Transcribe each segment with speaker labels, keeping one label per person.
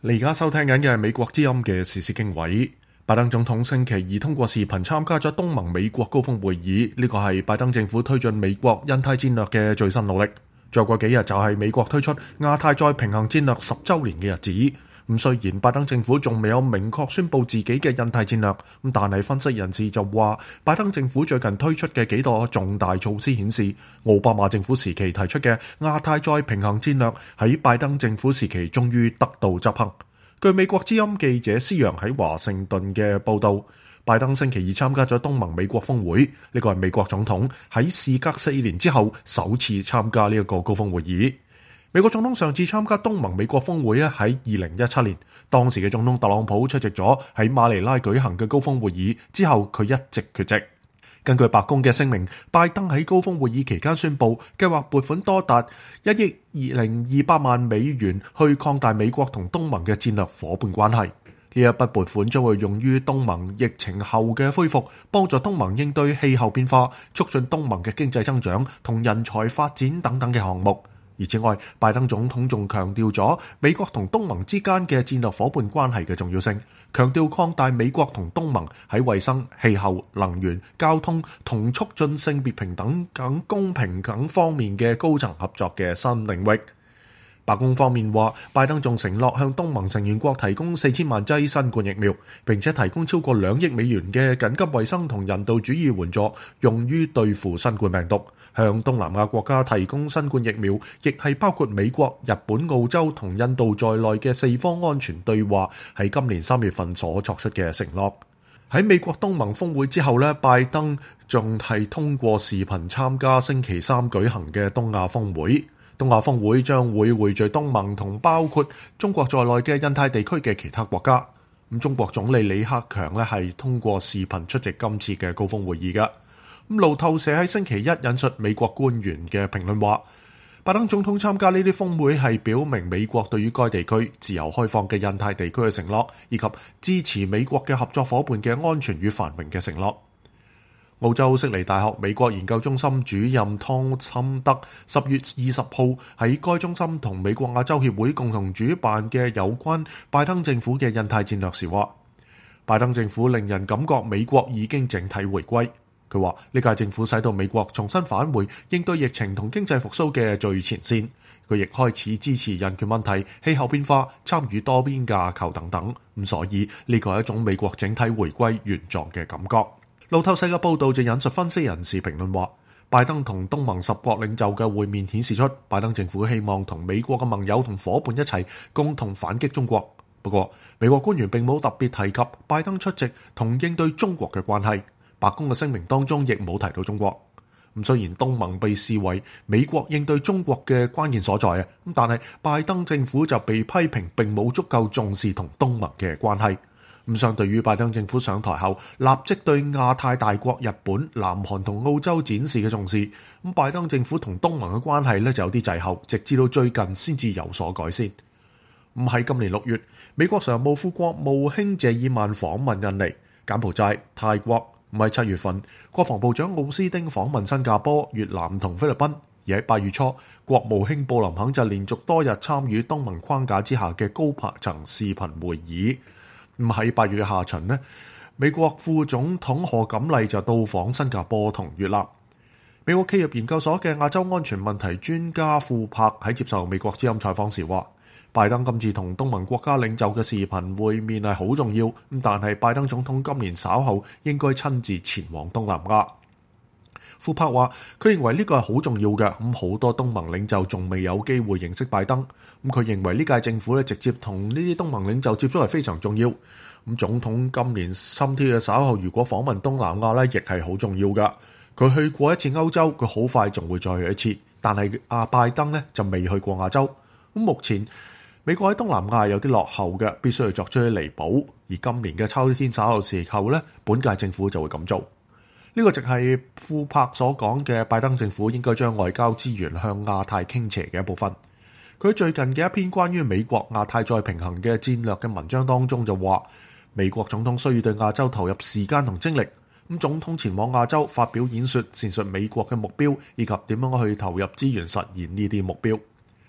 Speaker 1: 你而家收聽緊嘅係美國之音嘅時事經緯。拜登總統星期二通過視頻參加咗東盟美國高峰會議，呢個係拜登政府推進美國印太戰略嘅最新努力。再過幾日就係美國推出亞太再平衡戰略10週年嘅日子。雖然拜登政府仲未有明確宣布自己嘅印太戰略，但係分析人士就話，拜登政府最近推出嘅幾個重大措施顯示，奧巴馬政府時期提出嘅亞太再平衡戰略喺拜登政府時期終於得到執行。據美國之音記者施洋喺華盛頓嘅報道，拜登星期二參加咗東盟美國峰會，呢個係美國總統喺事隔4年之後首次參加呢一個高峰會議。美國總統上次參加東盟美國峰會喺2017年，當時嘅總統特朗普出席咗喺馬尼拉舉行嘅高峰會議，之後佢一直缺席。根據白宮嘅聲明，拜登喺高峰會議期間宣布，計劃撥款多達1億200萬美元去擴大美國同東盟嘅戰略夥伴關係。呢一筆撥款將會用於東盟疫情後嘅恢復，幫助東盟應對氣候變化，促進東盟嘅經濟增長同人才發展等等嘅項目。而此外，拜登總統仲強調咗美國同東盟之間嘅戰略夥伴關係嘅重要性，強調擴大美國同東盟喺衛生、氣候、能源、交通同促進性別平等等公平等方面嘅高層合作嘅新領域。白宮方面話，拜登仲承諾向東盟成員國提供4000萬劑新冠疫苗，並且提供超過2億美元嘅緊急衛生同人道主義援助，用於對付新冠病毒。向東南亞國家提供新冠疫苗，亦係包括美國、日本、澳洲同印度在內嘅4方安全對話喺今年3月份所作出嘅承諾。喺美國東盟峰會之後呢，拜登仲係通過視頻參加星期3舉行嘅東亞峰會。東亞峰會將會匯聚東盟同包括中國在內嘅印太地區嘅其他國家。中國總理李克強呢係通過視頻出席今次嘅高峰會議嘅。路透社喺星期一引述美國官員嘅評論話，拜登總統參加呢啲峰會係表明美國對於該地區自由開放嘅印太地區嘅承諾，以及支持美國嘅合作夥伴嘅安全與繁榮嘅承諾。澳洲悉尼大學美國研究中心主任湯森德10月20號喺該中心同美國亞洲協會共同主辦嘅有關拜登政府嘅印太戰略時話，拜登政府令人感覺美國已經整體回歸。佢話呢屆政府使到美國重新返回應對疫情同經濟復甦嘅最前線。佢亦開始支持人權問題、氣候變化、參與多邊架構等等。所以呢個係一種美國整體回歸原狀嘅感覺。路透社嘅報道就引述分析人士評論話，拜登同東盟10國領袖嘅會面顯示出拜登政府希望同美國嘅盟友同夥伴一齊共同反擊中國。不過美國官員並冇特別提及拜登出席同應對中國嘅關係。白宮嘅聲明當中亦冇提到中國。雖然東盟被視為美國應對中國嘅關鍵所在，但係拜登政府就被批評並冇足夠重視同東盟嘅關係。相對於拜登政府上台後立即對亞太大國日本、南韓同澳洲展示嘅重視，拜登政府同東盟嘅關係就有啲滯後，直至到最近先至有所改善。喺今年6月，美國常務副國務卿謝爾曼訪問印尼、柬埔寨、泰國。喺7月份，國防部長奧斯丁訪問新加坡、越南同菲律賓。而喺8月初，國務卿布林肯就連續多日參與東盟框架之下嘅高層視頻會議。喺8月嘅下旬呢，美國副總統賀錦麗就到訪新加坡同越南。美國企業研究所嘅亞洲安全問題專家庫珀喺接受美國之音採訪時話，拜登今次同東盟國家領袖嘅視頻會面係好重要，但係拜登總統今年稍後應該親自前往東南亞。庫珀話，佢認為呢個係好重要嘅，好多東盟領袖仲未有機會認識拜登。佢認為呢屆政府直接同呢啲東盟領袖接觸係非常重要。總統今年心貼嘅稍後如果訪問東南亞亦係好重要㗎。佢去過一次歐洲，佢好快仲會再去一次。但係拜登就未去過亞洲。目前美國喺東南亞有啲落後嘅，必須要作出彌補。而今年嘅秋天稍後時候本屆政府就會咁做。呢個就係庫珀所講嘅拜登政府應該將外交資源向亞太傾斜嘅一部分。佢最近嘅一篇關於美國亞太再平衡嘅戰略嘅文章當中就話，美國總統需要對亞洲投入時間同精力。總統前往亞洲發表演說，闡述美國嘅目標以及點樣去投入資源實現呢啲目標。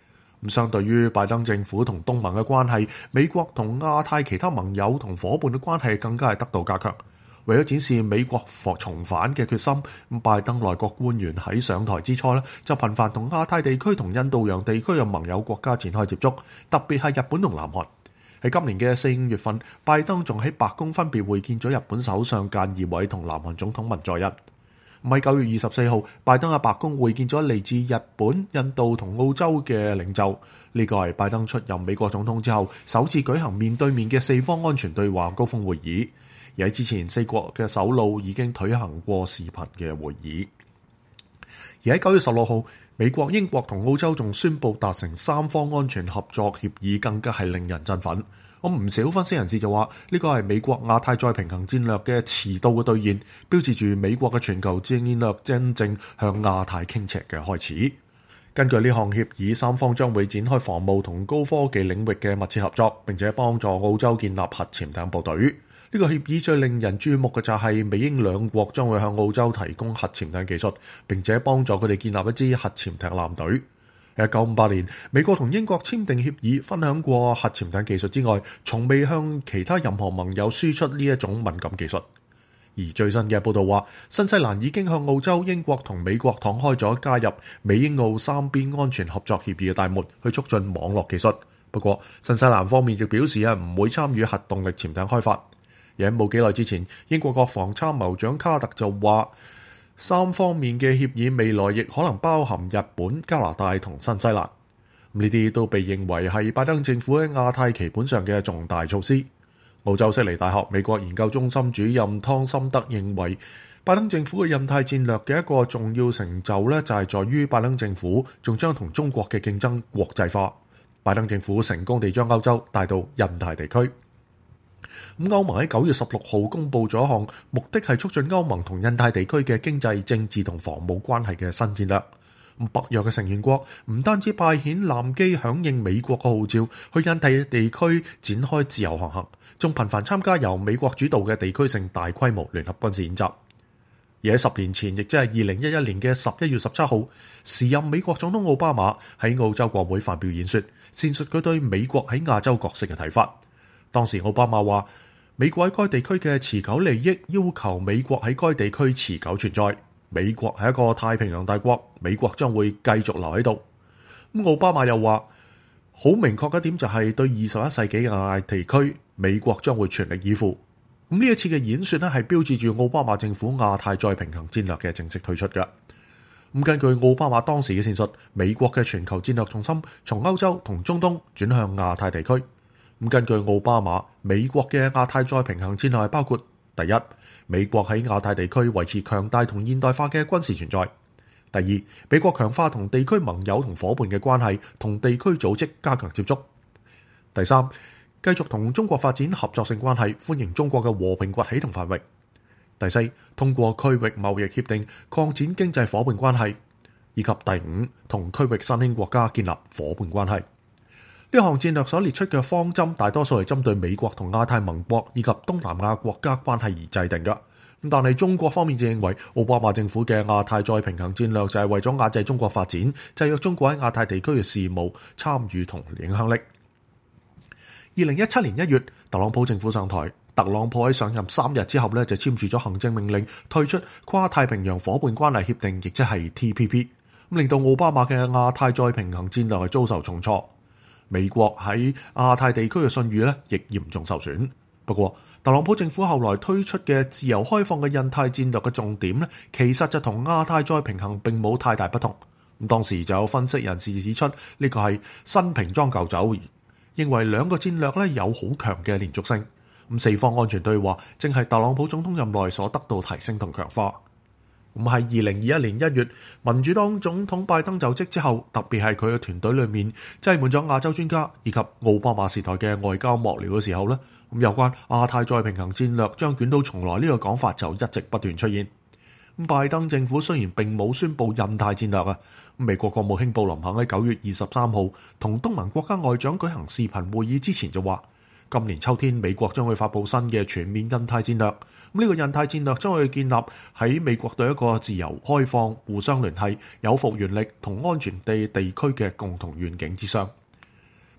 Speaker 1: 相對於拜登政府同東盟嘅關係，美國同亞太其他盟友同伙伴嘅關係更加係得到加強。為咗展示美國重返嘅決心，拜登內閣官員喺上台之初就頻繁同亞太地區同印度洋地區嘅盟友國家展開接觸，特別係日本同南韓。喺今年嘅4-5月份，拜登仲喺白宮分別會見咗日本首相菅義偉同南韓總統文在寅。喺9月24號，拜登喺白宮會見咗嚟自日本、印度同澳洲嘅領袖。呢個係拜登出任美國總統之後首次舉行面對面嘅四方安全對話高峰會議。而喺之前，四國嘅首腦已經舉行過視頻嘅會議。而喺9月16號，美國、英國同澳洲仲宣布達成三方安全合作協議，更加係令人振奮。唔少分析人士就話，呢個係美國亞太再平衡戰略嘅遲到嘅兌現，標誌住美國嘅全球戰略真正向亞太傾斜嘅開始。根據呢項協議，三方將會展開防務同高科技領域嘅密切合作，並且幫助澳洲建立核潛艇部隊。呢個協議最令人注目嘅就係美英兩國將會向澳洲提供核潛艇技術，並且幫助佢哋建立一支核潛艇艦隊。喺1958年，美國同英國簽訂協議，分享過核潛艇技術之外，從未向其他任何盟友輸出呢一種敏感技術。而最新嘅報道話，新西蘭已經向澳洲、英國同美國敞開咗加入美英澳三邊安全合作協議嘅大門，去促進網絡技術。不過，新西蘭方面亦表示唔會參與核動力潛艇開發。而喺冇幾耐之前，英國國防參謀長卡特就話，三方面嘅協議未來亦可能包含日本、加拿大同新西蘭。呢啲都被認為係拜登政府喺亞太棋盤上嘅重大措施。澳洲悉尼大學美國研究中心主任湯森德認為，拜登政府嘅印太戰略嘅一個重要成就就係在於拜登政府仲將同中國嘅競爭國際化。拜登政府成功地將歐洲帶到印太地區。歐盟喺9月16號公布咗一項目的係促進歐盟同印太地區嘅經濟、政治同防務關係嘅新戰略。北約嘅成員國唔單止派遣艦機響應美國嘅號召，去印太地區展開自由航行，仲頻繁參加由美國主導嘅地區性大規模聯合軍事演習。而喺10年前，亦即係2011年嘅11月17號，時任美國總統奧巴馬喺澳洲國會發表演說，闡述佢對美國喺亞洲角色嘅睇法。當時奧巴馬話，美國喺該地區嘅持久利益要求美國喺該地區持久存在。美國係一個太平洋大國，美國將會繼續留喺度。奧巴馬又話，好明確嘅一點就係對21世紀嘅亞太地區，美國將會全力以赴。呢一次嘅演說係標誌住奧巴馬政府亞太再平衡戰略嘅正式推出嘅。根據奧巴馬當時嘅闡述，美國嘅全球戰略重心從歐洲同中東轉向亞太地區。根據奧巴馬，美國嘅亞太再平衡戰略包括：第一，美國喺亞太地區維持強大同現代化嘅軍事存在；第二，美國強化同地區盟友同伙伴嘅關係，同地區組織加強接觸；第三，繼續同中國發展合作性關係，歡迎中國嘅和平崛起同繁榮；第四，通過區域貿易協定擴展經濟伙伴關係；以及第五，同區域新興國家建立伙伴關係。呢項戰略所列出嘅方針，大多數係針對美國同亞太盟國以及東南亞國家關係而制定嘅。但係中國方面就認為，奧巴馬政府嘅亞太再平衡戰略就係為咗壓制中國發展，制約中國喺亞太地區嘅事務參與同影響力。2017年1月，特朗普政府上台，特朗普喺上任3日之後就簽署咗行政命令，退出跨太平洋伙伴關係協定，亦即係 TPP， 令到奧巴馬嘅亞太再平衡戰略係遭受重挫。美國喺亞太地區嘅信譽亦嚴重受損。不過，特朗普政府後來推出嘅自由開放嘅印太戰略嘅重點其實就同亞太再平衡並冇太大不同。當時就有分析人士指出，呢個係新瓶裝舊酒，認為兩個戰略有好強嘅連續性。四方安全對話正係特朗普總統任內所得到提升同強化。喺2021年1月，民主黨總統拜登就職之後，特別係佢嘅團隊裏面擠滿咗亞洲專家以及奧巴馬時代嘅外交幕僚嘅時候有關亞太再平衡戰略將捲土重來呢個講法就一直不斷出現。拜登政府雖然並冇宣布印太戰略美國國務卿布林肯喺9月23號同東盟國家外長舉行視頻會議之前就話，今年秋天美國將會發布新嘅全面印太戰略。呢個印太戰略將會建立喺美國對一個自由開放、互相聯繫、有復原力同安全地區嘅共同願景之上。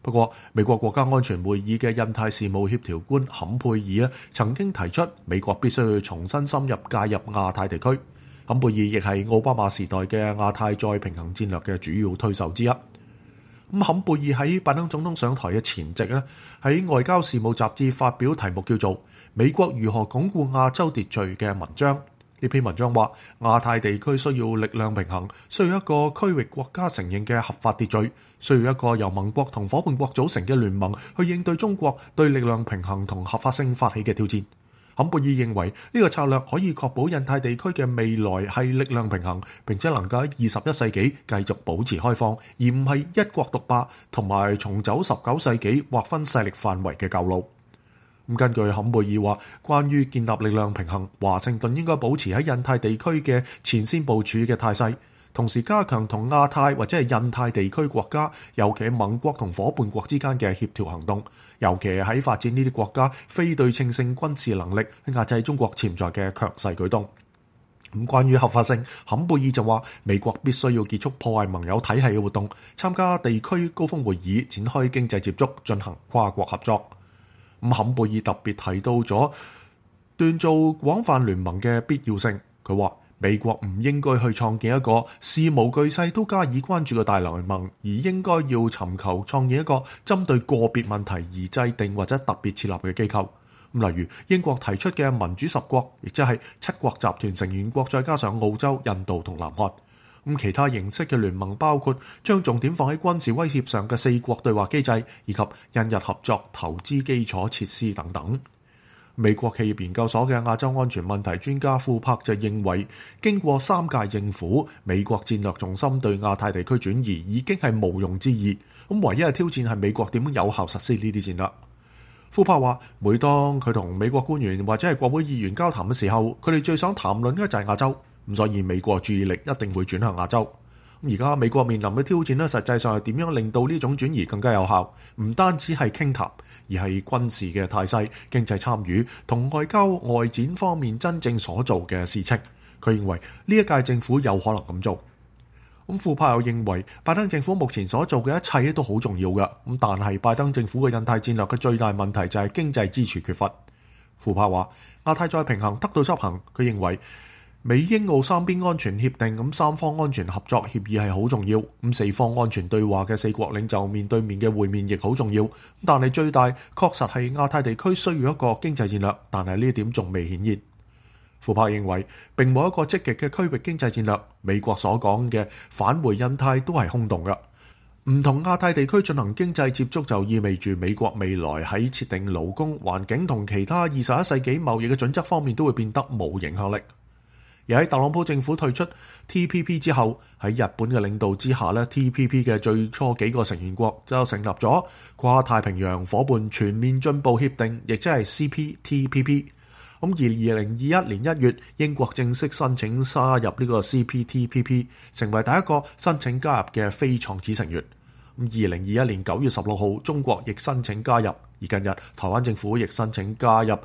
Speaker 1: 不過，美國國家安全會議嘅印太事務協調官坎佩爾曾經提出，美國必須要重新深入介入亞太地區。坎佩爾亦係奧巴馬時代嘅亞太再平衡戰略嘅主要推手之一。坎佩爾喺拜登總統上台嘅前夕咧，喺外交事務雜誌發表題目叫做《美國如何鞏固亞洲秩序》嘅文章。呢篇文章話，亞太地區需要力量平衡，需要一個區域國家承認嘅合法秩序，需要一個由盟國同夥伴國組成嘅聯盟去應對中國對力量平衡同合法性發起嘅挑戰。坎佩爾認為呢個策略可以確保印太地區嘅未來係力量平衡，並且能夠喺21世紀繼續保持開放，而唔係一國獨霸同埋重走19世紀劃分勢力範圍嘅舊路。根據坎佩爾話，關於建立力量平衡，華盛頓應該保持喺印太地區嘅前線部署嘅態勢，同時加強同亞太或者係印太地區國家，尤其係盟國同夥伴國之間嘅協調行動，尤其係喺發展呢啲國家非對稱性軍事能力，壓制中國潛在嘅強勢舉動。關於合法性，坎佩爾就話，美國必須要結束破壞盟友體系嘅活動，參加地區高峰會議，展開經濟接觸，進行跨國合作。坎佩爾特別提到咗鍛造廣泛聯盟嘅必要性。佢話美國唔應該去創建一個事無巨細都加以關注嘅大聯盟，而應該要尋求創建一個針對個別問題而制定或者特別設立嘅機構。例如英國提出嘅民主10國，亦即係7國集團成員國，再加上澳洲、印度同南韓。其他形式嘅聯盟包括將重點放喺軍事威脅上嘅4國對話機制，以及印日合作投資基礎設施等等。美國企業研究所嘅亞洲安全問題專家庫珀就認為，經過3屆政府，美國戰略重心對亞太地區轉移已經係毋庸置疑。唯一嘅挑戰係美國點樣有效實施呢啲戰略。庫珀話，每當佢同美國官員或者係國會議員交談嘅時候，佢哋最想談論嘅就係亞洲。所以美國注意力一定會轉向亞洲。而家美國面臨嘅挑戰咧，實際上係點樣令到呢種轉移更加有效？唔單止係傾談，而係軍事嘅態勢、經濟參與同外交外展方面真正所做嘅事情。佢認為呢一屆政府有可能咁做。庫珀又認為拜登政府目前所做嘅一切都好重要嘅。但係拜登政府嘅印太戰略嘅最大問題就係經濟支柱缺乏。庫珀話亞太再平衡得到執行，佢認為美英澳3邊安全協定3方安全合作協議係好重要。4方安全對話嘅4國領袖面對面嘅會面亦好重要。但係最大確實係亞太地區需要一個經濟戰略，但係呢一點仲未顯現。庫珀認為並冇一個積極嘅區域經濟戰略，美國所講嘅返回印太都係空洞嘅。唔同亞太地區進行經濟接觸就意味住美國未來喺設定勞工、環境同其他21世紀貿易嘅準則方面都會變得冇影響力。而喺特朗普政府退出 TPP 之後，喺日本嘅領導之下咧，TPP 嘅最初幾個成員國就成立咗跨太平洋夥伴全面進步協定，亦即係 CPTPP。而2021年1月，英國正式申請加入呢個 CPTPP， 成為第一個申請加入嘅非創始成員。2021年9月16號，中國亦申請加入，而近日台灣政府亦申請加入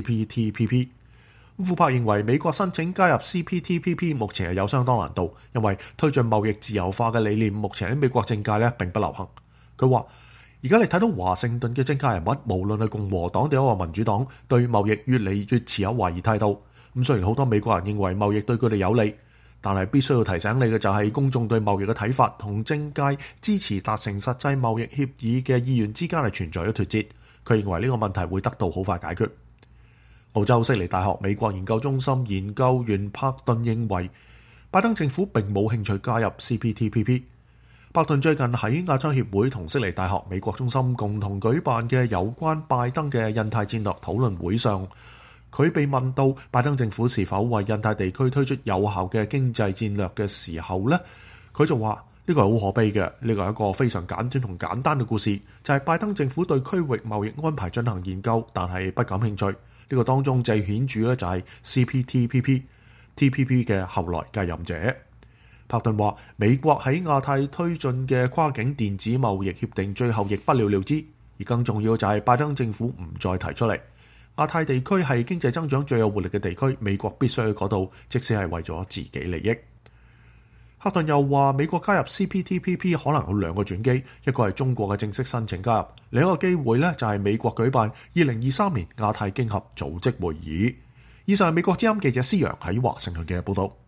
Speaker 1: CPTPP。庫珀認為美國申請加入 CPTPP 目前係有相當難度，因為推進貿易自由化嘅理念目前喺美國政界並不流行。佢話而家你睇到華盛頓嘅政界人物，無論係共和黨定係民主黨，對貿易越嚟越持有懷疑態度。雖然好多美國人認為貿易對佢哋有利，但係必須要提醒你嘅就係公眾對貿易嘅睇法同政界支持達成實際貿易協議嘅意願之間係存在咗脫節。佢認為呢個問題會得到好快解決。澳洲悉尼大學美國研究中心研究員柏頓認為，拜登政府並冇興趣加入 CPTPP。柏頓最近喺亞洲協會同悉尼大學美國中心共同舉辦嘅有關拜登嘅印太戰略討論會上，佢被問到拜登政府是否為印太地區推出有效嘅經濟戰略嘅時候呢，佢就話呢個係好可悲嘅，呢個係一個非常簡短同簡單嘅故事，就係拜登政府對區域貿易安排進行研究，但係不感興趣。呢個當中最顯著咧就係 CPTPP 嘅後來繼任者。柏頓話：美國喺亞太推進嘅跨境電子貿易協定最後亦不了了之，而更重要就係拜登政府唔再提出嚟。亞太地區係經濟增長最有活力嘅地區，美國必須去嗰度，即使係為咗自己利益。 克頓又話美國加入 CPTPP 可能有兩個轉機，一個係中國嘅正式申請加入，另一個機會呢就係美國舉辦2023年亞太經合組織會議。以上係美國之音記者施陽喺華盛頓嘅報道。